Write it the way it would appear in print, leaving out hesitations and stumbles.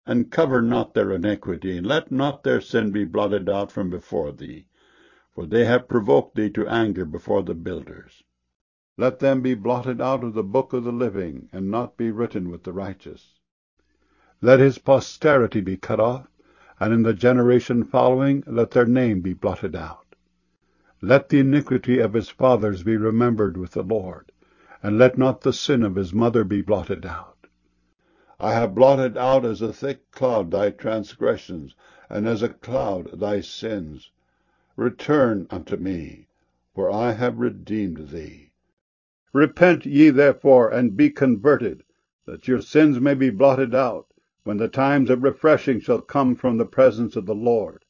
and cover not their iniquity, and let not their sin be blotted out from before thee. For they have provoked thee to anger before the builders. Let them be blotted out of the book of the living, and not be written with the righteous. Let his posterity be cut off, and in the generation following let their name be blotted out. Let the iniquity of his fathers be remembered with the Lord, and let not the sin of his mother be blotted out. I have blotted out as a thick cloud thy transgressions, and as a cloud thy sins. Return unto me, for I have redeemed thee. Repent ye therefore, and be converted, that your sins may be blotted out, when the times of refreshing shall come from the presence of the Lord.